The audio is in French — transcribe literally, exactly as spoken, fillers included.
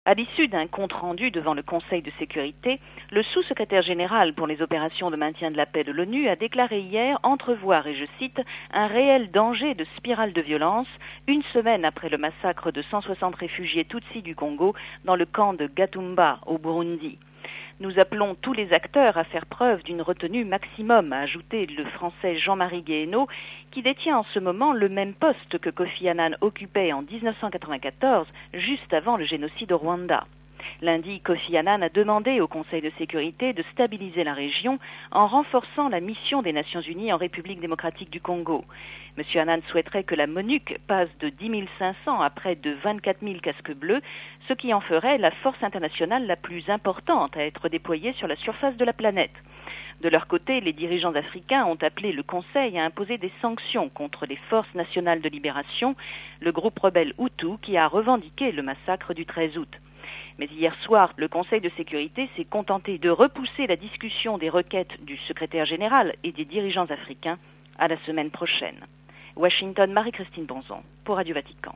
À l'issue d'un compte-rendu devant le Conseil de sécurité, le sous-secrétaire général pour les opérations de maintien de la paix de l'ONU a déclaré hier entrevoir, et je cite, un réel danger de spirale de violence une semaine après le massacre de cent soixante réfugiés Tutsis du Congo dans le camp de Gatumba au Burundi. Nous appelons tous les acteurs à faire preuve d'une retenue maximum, a ajouté le Français Jean-Marie Guéhenno, qui détient en ce moment le même poste que Kofi Annan occupait en dix-neuf cent quatre-vingt-quatorze, juste avant le génocide au Rwanda. Lundi, Kofi Annan a demandé au Conseil de sécurité de stabiliser la région en renforçant la mission des Nations Unies en République démocratique du Congo. M. Annan souhaiterait que la MONUC passe de dix mille cinq cents à près de vingt-quatre mille casques bleus, ce qui en ferait la force internationale la plus importante à être déployée sur la surface de la planète. De leur côté, les dirigeants africains ont appelé le Conseil à imposer des sanctions contre les forces nationales de libération, le groupe rebelle Hutu qui a revendiqué le massacre du treize août. Mais hier soir, le Conseil de sécurité s'est contenté de repousser la discussion des requêtes du secrétaire général et des dirigeants africains à la semaine prochaine. Washington, Marie-Christine Bonzon, pour Radio Vatican.